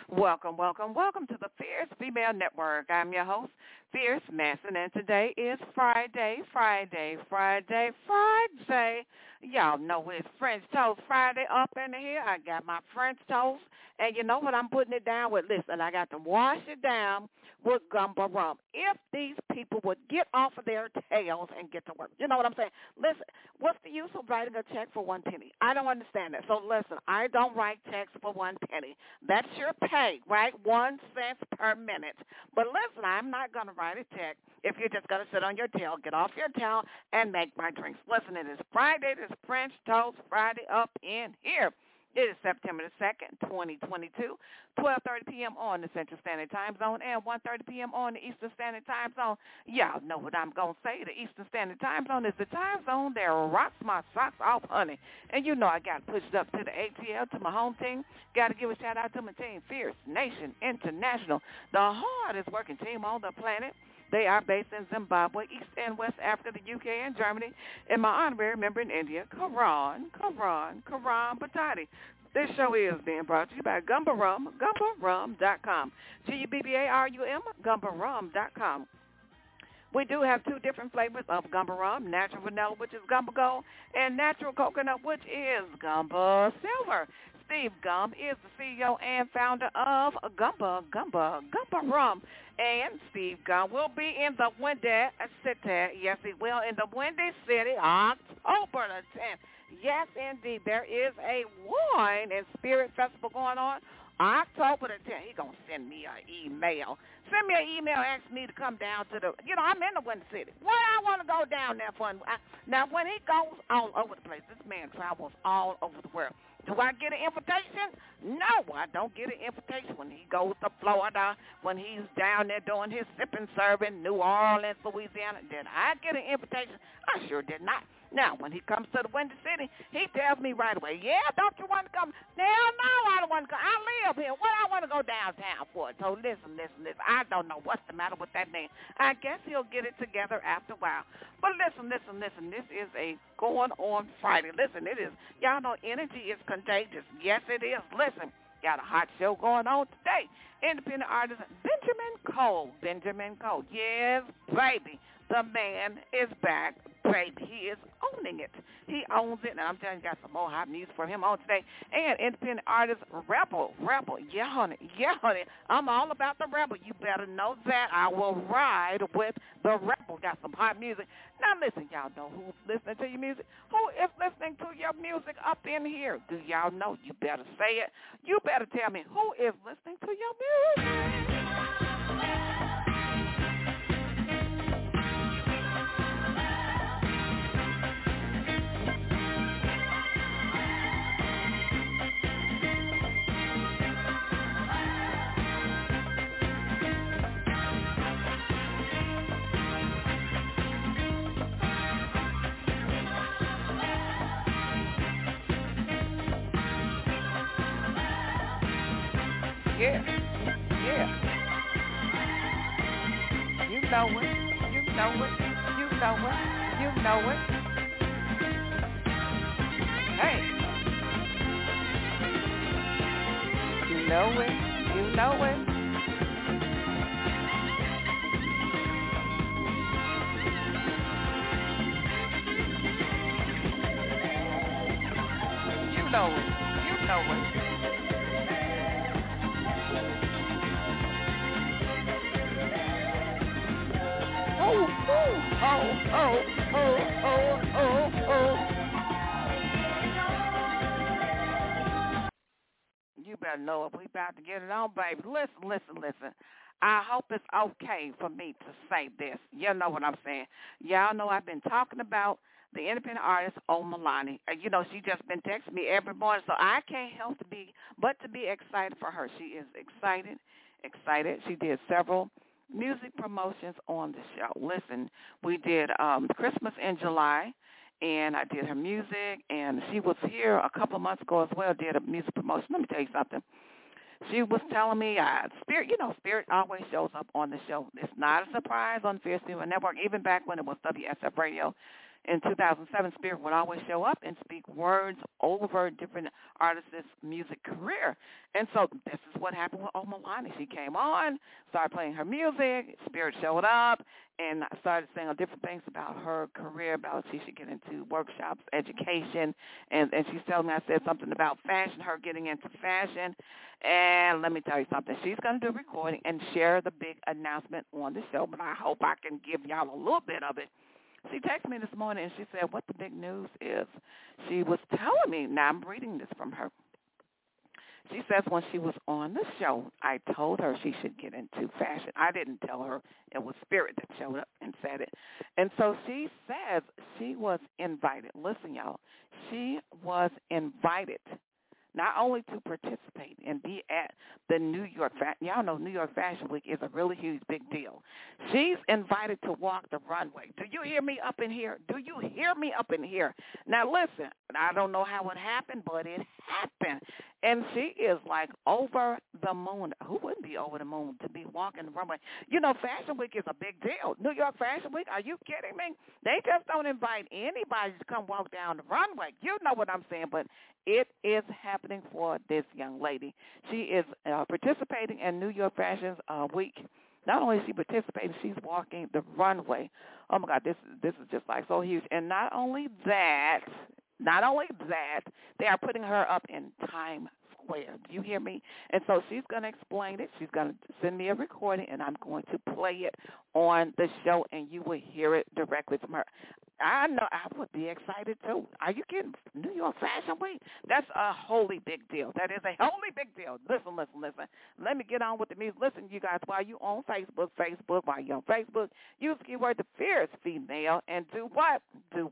Welcome, welcome, welcome to the Fierce Female Network. I'm your host, Fierce Manson, and today is Friday. Y'all know it's French Toast Friday up in here. I got my French toast, and you know what I'm putting it down with? Listen, I got to wash it down with gumbo rum. If these people would get off of their tails and get to work, you know what I'm saying? Listen, what's the use of writing a check for 1 penny? I don't understand that. So listen, I don't write checks for 1 penny. That's your pay, right? 1 cent per minute. But listen, I'm not going to write a check if you're just going to sit on your tail, get off your tail, and make my drinks. Listen, it is Friday. It is French Toast Friday up in here. It is September the 2nd, 2022, 12:30 p.m. on the Central Standard Time Zone and 1:30 p.m. on the Eastern Standard Time Zone. Y'all know what I'm going to say. The Eastern Standard Time Zone is the time zone that rocks my socks off, honey. And you know I got pushed up to the ATL, to my home team. Got to give a shout-out to my team, Fierce Nation International, the hardest working team on the planet. They are based in Zimbabwe, East and West Africa, the UK, and Germany. And my honorary member in India, Karan Patati. This show is being brought to you by Gumbo Rum, GumboRum.com. Gubbarum, GumboRum.com. We do have 2 different flavors of Gumbo Rum, natural vanilla, which is Gumbo Gold, and natural coconut, which is Gumbo Silver. Steve Gum is the CEO and founder of Gumbo Rum. And Steve Gum will be in the Windy City. Yes, he will, in the Windy City, October the 10th. Yes, indeed. There is a wine and spirit festival going on October the 10th. He's going to send me an email. Send me an email, ask me to come down to the, I'm in the Windy City. What I want to go down there for? Now, when he goes all over the place, this man travels all over the world. Do I get an invitation? No, I don't get an invitation when he goes to Florida, when he's down there doing his sipping, serving, New Orleans, Louisiana. Did I get an invitation? I sure did not. Now, when he comes to the Windy City, he tells me right away, yeah, don't you want to come? Hell no, I don't want to come. I live here. What I want to go downtown for? So listen. I don't know what's the matter with that man. I guess he'll get it together after a while. But listen. This is a going on Friday. Listen, it is. Y'all know energy is contagious. Yes, it is. Listen, got a hot show going on today. Independent artist Benjamin Cole. Yes, baby. The man is back, baby. He is owning it. He owns it, and I'm telling you, got some more hot music from him on today. And independent artist Rebel. Yeah, honey. I'm all about the Rebel. You better know that. I will ride with the Rebel. Got some hot music. Now, listen, y'all know who's listening to your music? Who is listening to your music up in here? Do y'all know? You better say it. You better tell me who is listening to your music. Yeah. You know it. Hey. You know it. You know it. Oh. You better know it. We about to get it on, baby. Listen. I hope it's okay for me to say this. You know what I'm saying. Y'all know I've been talking about the independent artist, Omilani. She just been texting me every morning, so I can't help but to be excited for her. She is excited. She did several music promotions on the show. Listen, we did Christmas in July, and I did her music, and she was here a couple of months ago as well, did a music promotion. Let me tell you something. She was telling me, Spirit always shows up on the show. It's not a surprise on Fierce Female Network, even back when it was WSF Radio. In 2007, Spirit would always show up and speak words over different artists' music career. And so this is what happened with Omolani. She came on, started playing her music, Spirit showed up, and started saying different things about her career, about she should get into workshops, education, and she's telling me, I said something about fashion, her getting into fashion. And let me tell you something. She's going to do a recording and share the big announcement on the show, but I hope I can give y'all a little bit of it. She texted me this morning, and she said what the big news is. She was telling me, now I'm reading this from her. She says when she was on the show, I told her she should get into fashion. I didn't tell her. It was Spirit that showed up and said it. And so she says she was invited. Listen, y'all, she was invited not only to participate and be at the New York y'all know New York Fashion Week is a really huge, big deal. She's invited to walk the runway. Do you hear me up in here? Do you hear me up in here? Now, listen, I don't know how it happened, but it happened. And she is like over the moon. Who wouldn't be over the moon to be walking the runway? You know, Fashion Week is a big deal. New York Fashion Week, are you kidding me? They just don't invite anybody to come walk down the runway. You know what I'm saying, but it is happening for this young lady. She is participating in New York Fashion Week. Not only is she participating, she's walking the runway. Oh, my God, this is just like so huge. And not only that, they are putting her up in Times Square. Do you hear me? And so she's going to explain it. She's going to send me a recording, and I'm going to play it on the show, and you will hear it directly from her. I know I would be excited, too. Are you kidding? New York Fashion Week? That's a holy big deal. That is a holy big deal. Listen. Let me get on with the music. Listen, you guys, while you're on Facebook, while you're on Facebook, use the keyword The Fierce Female and do what?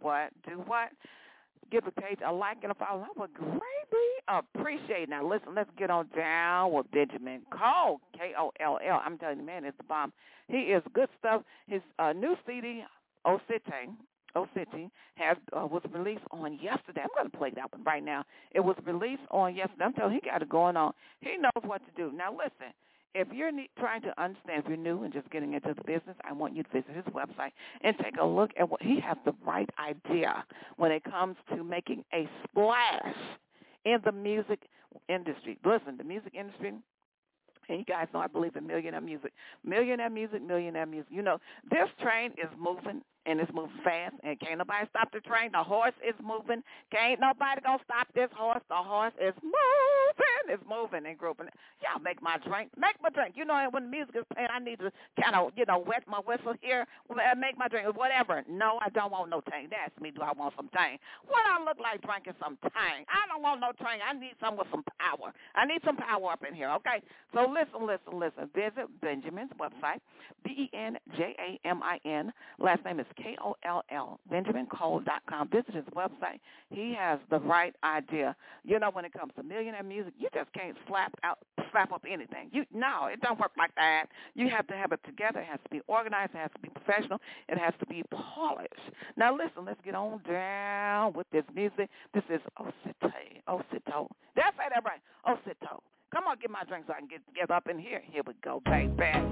Give the page a like and a follow. I would greatly appreciate it. Now, listen, let's get on down with Benjamin Cole, Koll. I'm telling you, man, it's the bomb. He is good stuff. His new CD, O City, was released on yesterday. I'm going to play that one right now. It was released on yesterday. I'm telling you, he got it going on. He knows what to do. Now, listen. If you're trying to understand, if you're new and just getting into the business, I want you to visit his website and take a look at what he has the right idea when it comes to making a splash in the music industry. Listen, the music industry, and you guys know I believe in millionaire music. Millionaire music. You know, this train is moving, and it's moving fast, and can't nobody stop the train. The horse is moving. Can't nobody gonna stop this horse. The horse is moving. It's moving and grouping. Y'all make my drink. You know, when the music is playing, I need to kind of, wet my whistle here, make my drink, whatever. No, I don't want no tang. That's me. Do I want some tang? What I look like drinking some tang? I don't want no tang. I need some with some power. I need some power up in here, okay? So listen. Visit Benjamin's website, BenJamin. Last name is Koll, BenjaminCole.com. Visit his website. He has the right idea. You know, when it comes to millionaire music, you just can't slap up anything. No, it don't work like that. You have to have it together. It has to be organized. It has to be professional. It has to be polished. Now, listen, let's get on down with this music. This is Osito. Did I say that right? Osito. Come on, get my drink so I can get up in here. Here we go, baby.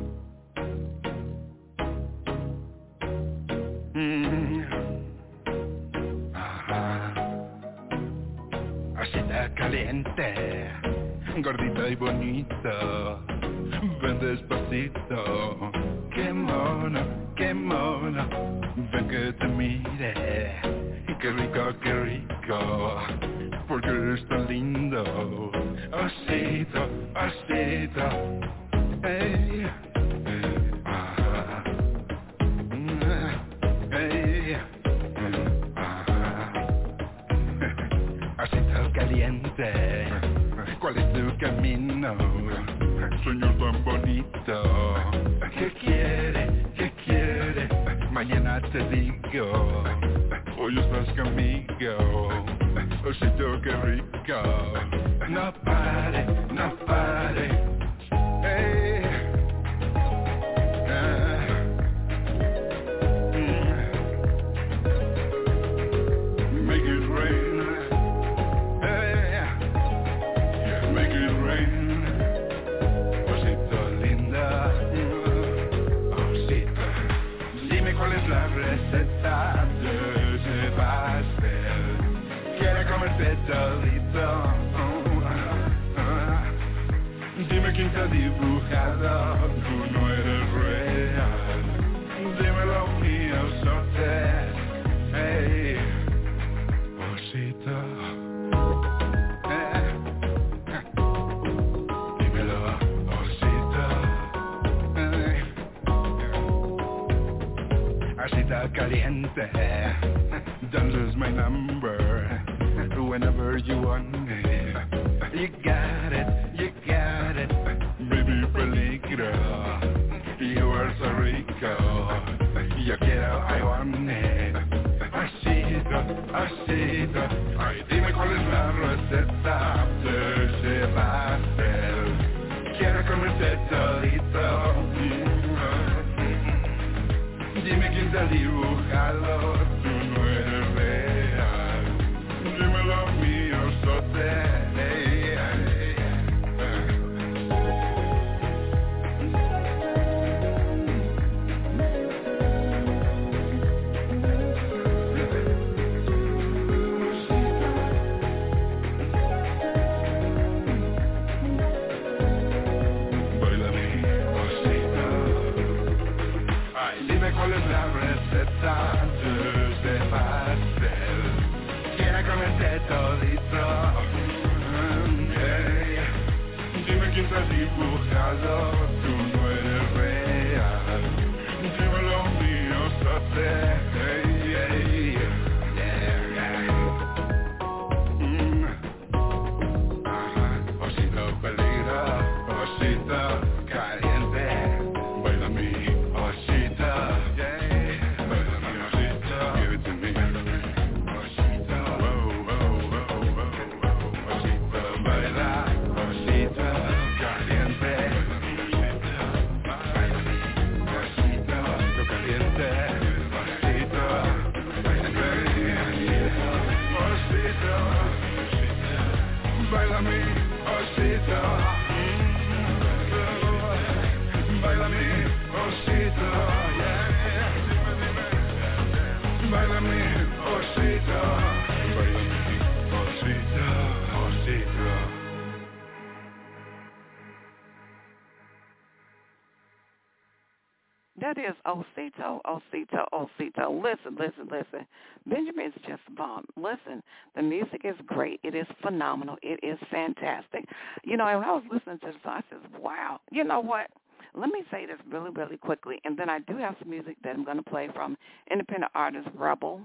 Así está caliente, gordito y bonito, ven despacito. Qué mono, ven que te mire. Qué rico, porque eres tan lindo. Osito, hey, Osito caliente, ¿cuál es tu camino? Señor tan bonito, ¿qué quiere? Mañana te digo, hoy estás conmigo. Osito, qué rico. No pare. Hey. Make it rain. Hey. Make it rain. Osito linda. Osito. Dime cuál es la receta de solito. Dime quién te ha dibujado, tú no eres real. Dímelo mío, sote, hey, osito. Dímelo, osito. Osito caliente, don't lose my number. Whenever you want it, you got it, baby peligro, you are so rico, yo quiero, I want it, osito, ay dime cuál es la receta de ese pastel, quiero comerte todito, dime quién te ha dibujado, tú no eres real, dímelo mío, sote. ¿Cuál es la receta de ese pastel? Quiero comerte todito. Hey, dime quién te ha dibujado, tú no eres real. Dímelo mío, sote. Hey, hey, yeah. Osito peligro, osito caliente, baila mi osito. Baila mi osito, baila mi osito, yeah. Baila mi osito, baila mi osito, osito. That is Osito, Osito, Osito. Listen. Benjamin's just a bomb. Listen, the music is great. It is phenomenal. It is fantastic. You know, and when I was listening to this song, I said, wow. You know what? Let me say this really, really quickly, and then I do have some music that I'm going to play from independent artist Rebel.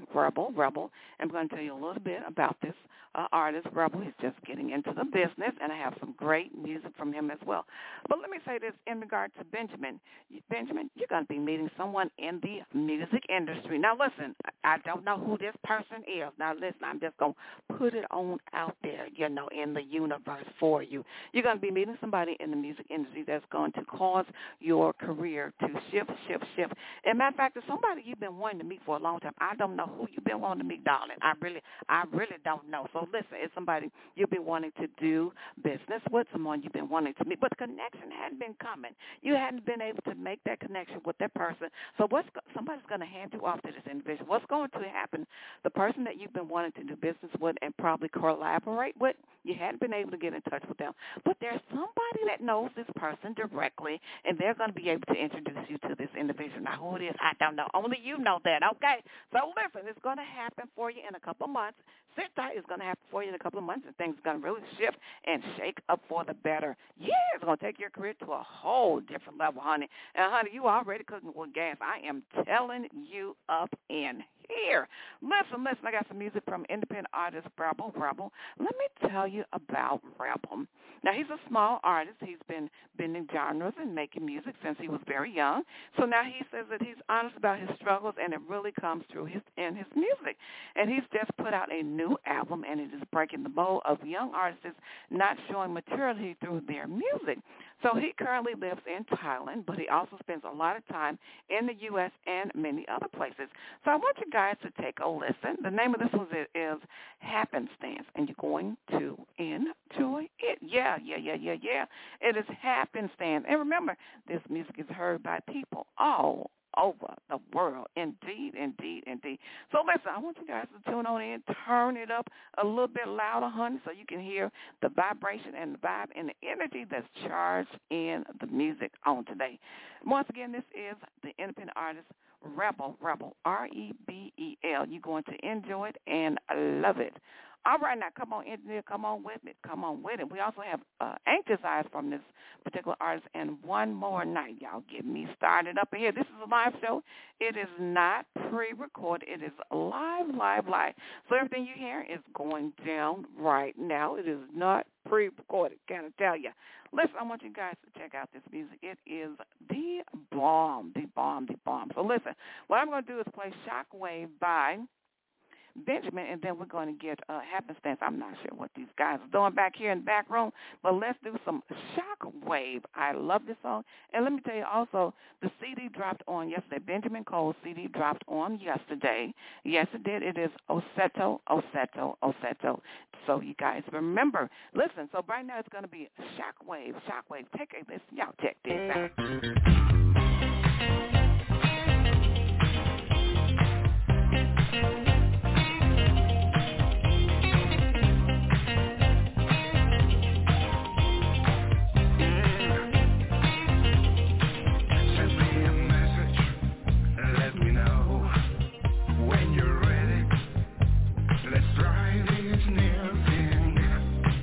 I'm going to tell you a little bit about this artist, Rebel. He's just getting into the business, and I have some great music from him as well. But let me say this in regard to Benjamin. Benjamin, you're going to be meeting someone in the music industry. Now, listen, I don't know who this person is. Now, listen, I'm just going to put it on out there, you know, in the universe for you. You're going to be meeting somebody in the music industry that's going to cause your career to shift. As a matter of fact, it's somebody you've been wanting to meet for a long time. I don't know who you've been wanting to meet, darling. I really don't know. So listen, it's somebody you've been wanting to do business with, someone you've been wanting to meet, but the connection hadn't been coming. You hadn't been able to make that connection with that person. So somebody's going to hand you off to this individual. What's going to happen? The person that you've been wanting to do business with and probably collaborate with, you hadn't been able to get in touch with them. But there's somebody that knows this person directly, and they're going to be able to introduce you to this individual. Now, who it is, I don't know. Only you know that, okay? So listen, it's going to happen for you in a couple of months. Sit tight. It's going to happen for you in a couple of months, and things are going to really shift and shake up for the better. Yeah, it's going to take your career to a whole different level, honey. And, honey, you already cooking with gas. I am telling you up in here. Listen, I got some music from independent artist Rebel. Let me tell you about Rebel. Now, he's a small artist. He's been bending genres and making music since he was very young. So now he says that he's honest about his struggles, and it really comes through in his music. And he's just put out a new album, and it is breaking the mold of young artists not showing maturity through their music. So he currently lives in Thailand, but he also spends a lot of time in the U.S. and many other places. So I want you guys to take a listen. The name of this one is Happenstance, and you're going to enjoy it. Yeah. It is Happenstance. And remember, this music is heard by people all over the world. Indeed, indeed, indeed. So listen, I want you guys to tune on in, turn it up a little bit louder, honey, so you can hear the vibration and the vibe and the energy that's charged in the music on today. Once again, this is the independent artist Rebel, Rebel, You're going to enjoy it and love it. All right, now come on, engineer, come on with it. Come on with it. We also have Anxious Eyes from this particular artist and One More Night. Y'all get me started up in here. This is a live show. It is not pre-recorded. It is live. So everything you hear is going down right now. It is not pre-recorded, can I tell you. Listen, I want you guys to check out this music. It is the bomb. So listen, what I'm going to do is play Shockwave by Benjamin, and then we're going to get Happenstance. I'm not sure what these guys are doing back here in the back room, but let's do some Shockwave. I love this song. And let me tell you also, the CD dropped on yesterday. Benjamin Cole's CD dropped on yesterday. Yes, it did. It is Oseto. So you guys remember. Listen, so right now it's going to be Shockwave. Take a listen. Y'all check this out.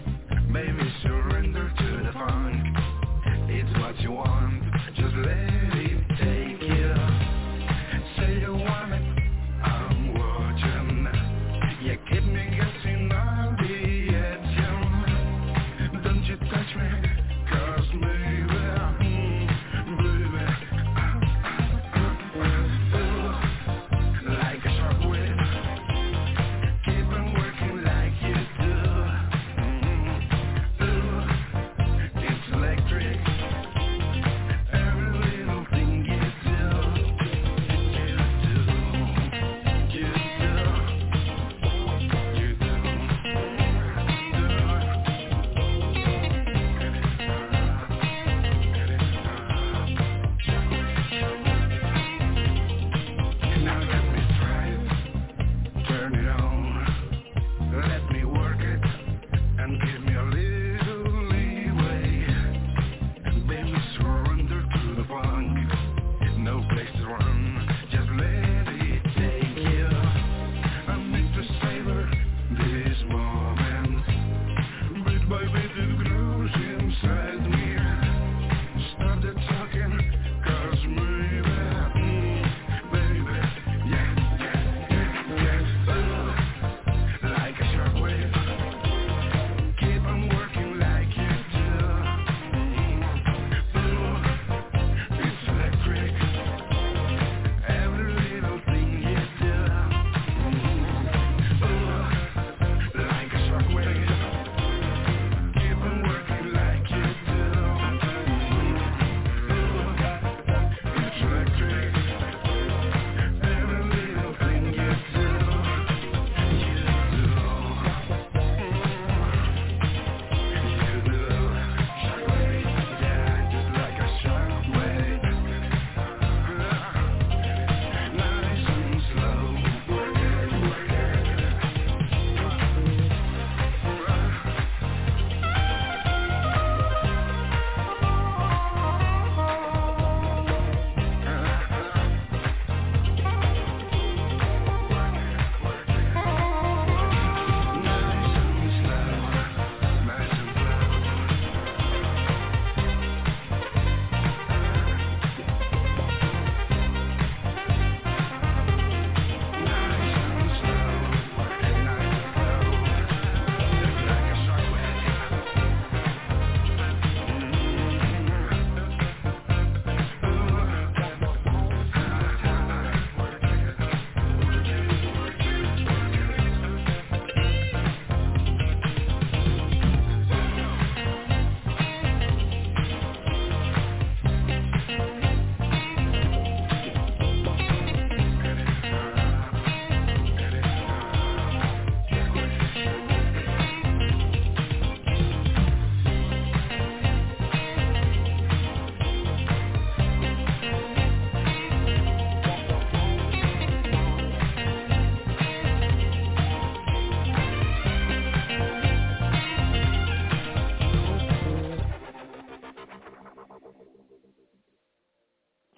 Surrender to the funk. It's what you want. Just let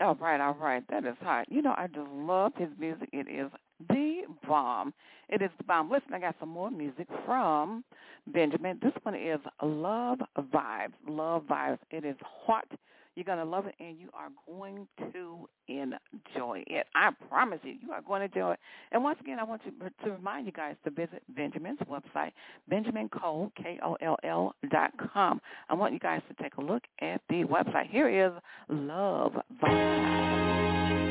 All right. That is hot. You know, I just love his music. It is the bomb. It is the bomb. Listen, I got some more music from Benjamin. This one is Love Vibes. Love Vibes. It is hot. You're going to love it, and you are going to enjoy it. I promise you, you are going to enjoy it. And once again, I want to remind you guys to visit Benjamin's website, BenjaminColl, KOLL.com. I want you guys to take a look at the website. Here is Love Vibes.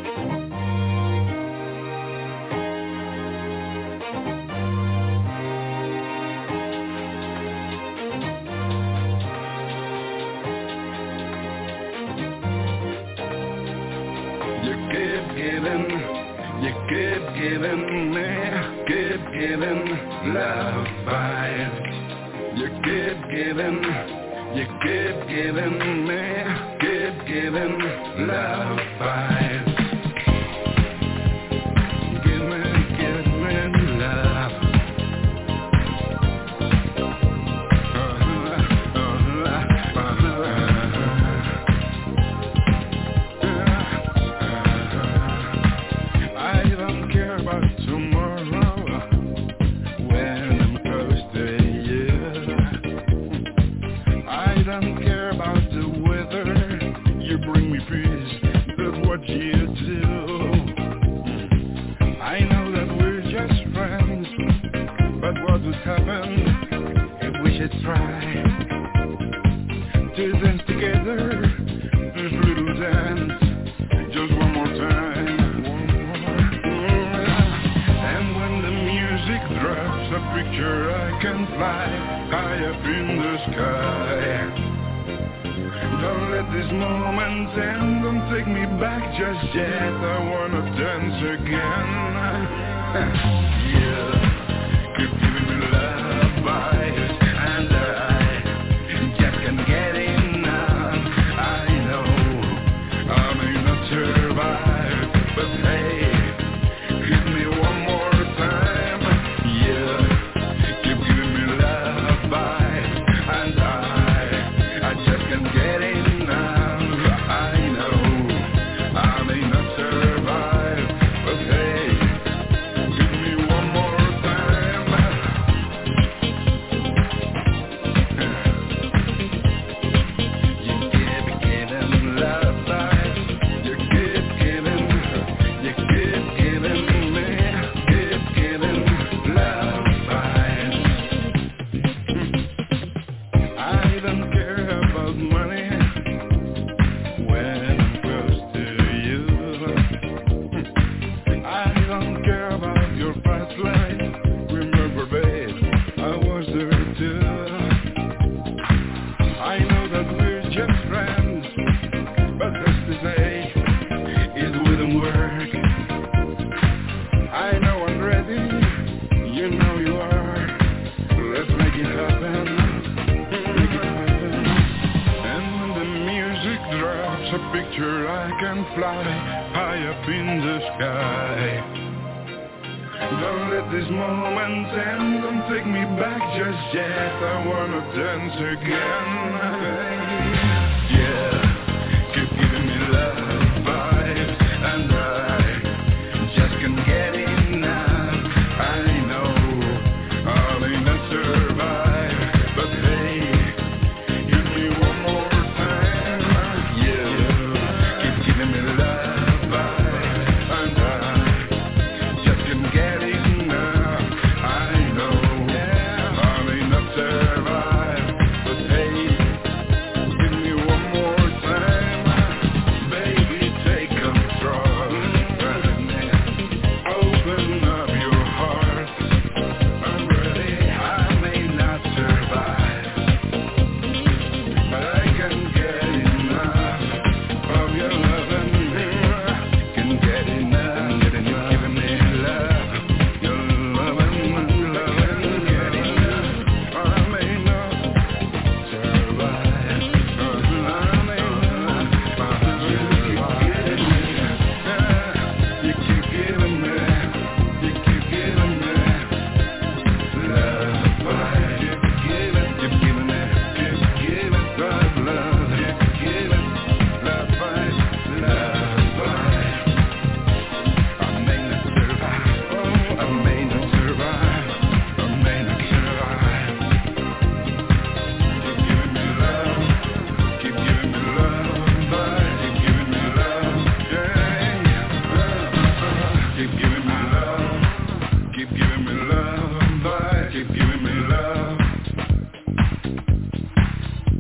Keep giving me, keep giving love vibes. You keep giving me, keep giving love vibes. Give me love. Try to dance together, this little dance, just one more time. And when the music drops, a picture I can fly high up in the sky. Don't let this moment end, don't take me back just yet, I wanna dance again. Yeah, keep giving me love vibes.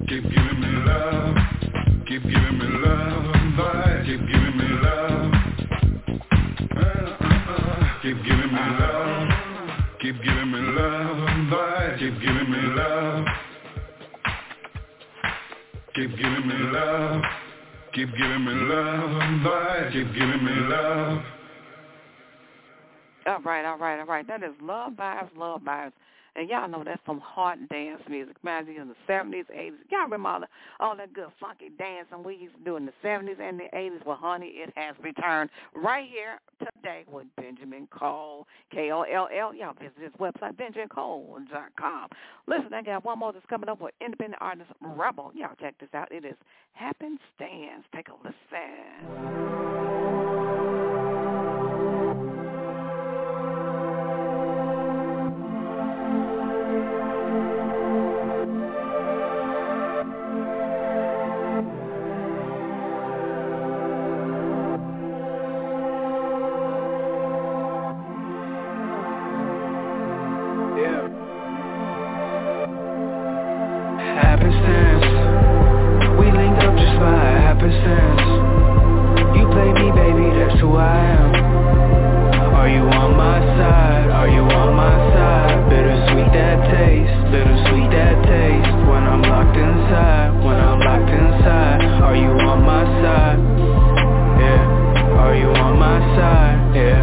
Keep giving me love. Keep giving me love. Keep giving me love. Keep giving me love. Keep giving me love. Keep giving me love. Keep giving me love. Keep giving me love. Keep giving me love. All right. That is Love Vibes. And y'all know that's some hard dance music. Reminds you in the 70s, 80s. Y'all remember all that good funky dancing we used to do in the 70s and the 80s? Well, honey, it has returned right here today with Benjamin Cole, K-O-L-L. Y'all visit his website, benjamincole.com. Listen, I got one more that's coming up with independent artist Rebel. Y'all check this out. It is Happenstance. Take a listen. You play me, baby, that's who I am. Are you on my side? Are you on my side? Bittersweet that taste when I'm locked inside, Are you on my side? Yeah. Are you on my side? Yeah.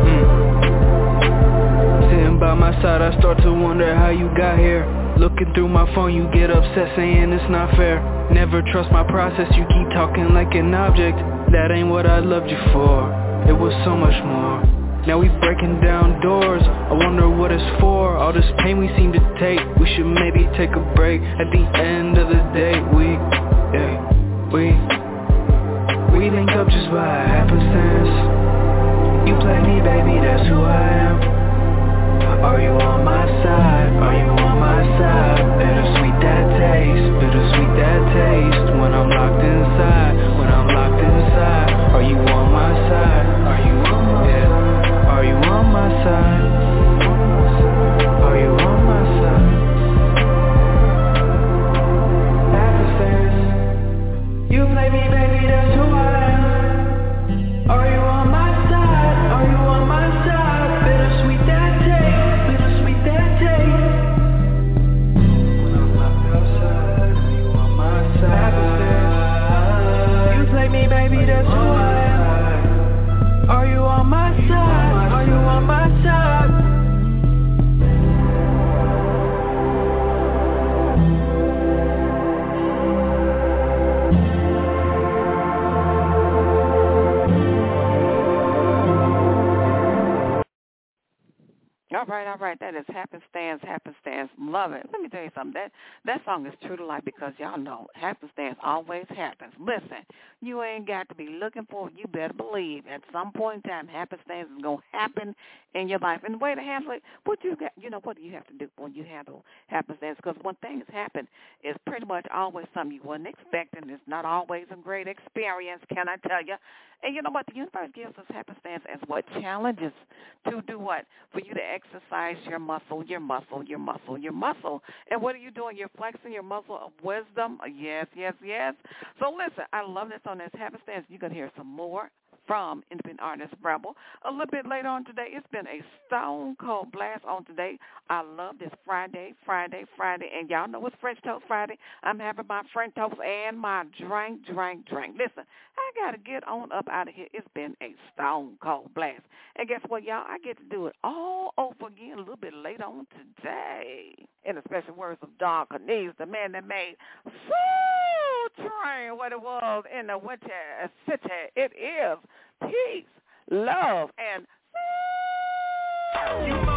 Sitting by my side, I start to wonder how you got here. Looking through my phone, you get upset saying it's not fair. Never trust my process, you keep talking like an object. That ain't what I loved you for, it was so much more. Now we breaking down doors, I wonder what it's for. All this pain we seem to take, we should maybe take a break. At the end of the day, we link up just by happenstance. You play me, baby, that's who I am. Are you on my side? Are you on my side? Bittersweet that taste when I'm locked inside, Are you on my side? Are you on my side? Are you on my side? Are you on my side? Happenstance. You play me, baby, that's who I am. Are you on my side? Are you on my side? Bittersweet that taste. When I'm locked outside, are you on my side? You play me, baby, that's who I am. Are you on my side? Are you on my side? All right. That is Happenstance. Love it. Let me tell you something. That song is true to life because y'all know happenstance always happens. Listen, you ain't got to be looking for it. You better believe at some point in time happenstance is going to happen in your life. And the way to handle it, what do you have to do when you handle happenstance? Because when things happen, it's pretty much always something you wasn't expecting. It's not always a great experience, can I tell you? And you know what? The universe gives us happenstance as what? Challenges to do what? For you to exercise your muscle. And what are you doing? You're flexing your muscle of wisdom. Yes. So listen, I love this on this happenstance. You're going to hear some more from independent artist Rebel. A little bit later on today, it's been a stone cold blast on today. I love this Friday, and y'all know it's French Toast Friday. I'm having my French toast and my drink. Listen, I got to get on up out of here. It's been a stone cold blast. And guess what, y'all? I get to do it all over again a little bit later on today. In the special words of Don Cornelius, the man that made Soul Train what it was in the winter city. It is peace, love, and